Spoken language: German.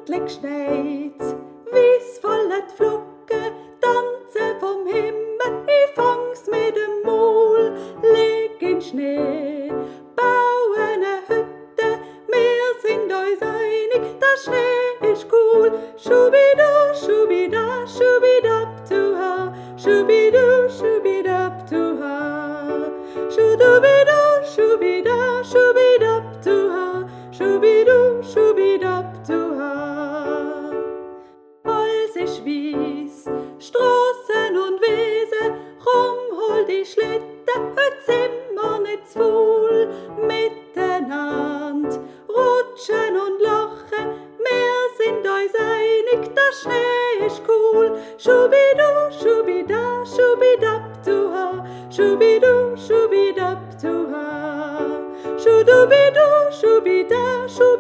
endlich schneit's, wie's vollet Flocke, tanze vom Himmel, ich fang's mit dem Maul, leg in Schnee, baue ne Hütte, wir sind uns einig, der Schnee ist cool. Schubidu, schubida, schubidab-tu-ha, schubidu, schubidab-tu-ha, schudubidu, schubida, schubidab-tu-ha, schubidu, schubidab-tu-ha. Alles ist weiss, Straßen und Wiesen, hol die Schlitten, heute sind wir nicht zu faul. Miteinander rutschen und lachen, wir sind uns einig, der Schnee ist cool. Schubidu, schubida, schubidab-tu-ha, schubidu, schubidab-tu-ha, schudubidu, schubida, schubidab-tu-ha.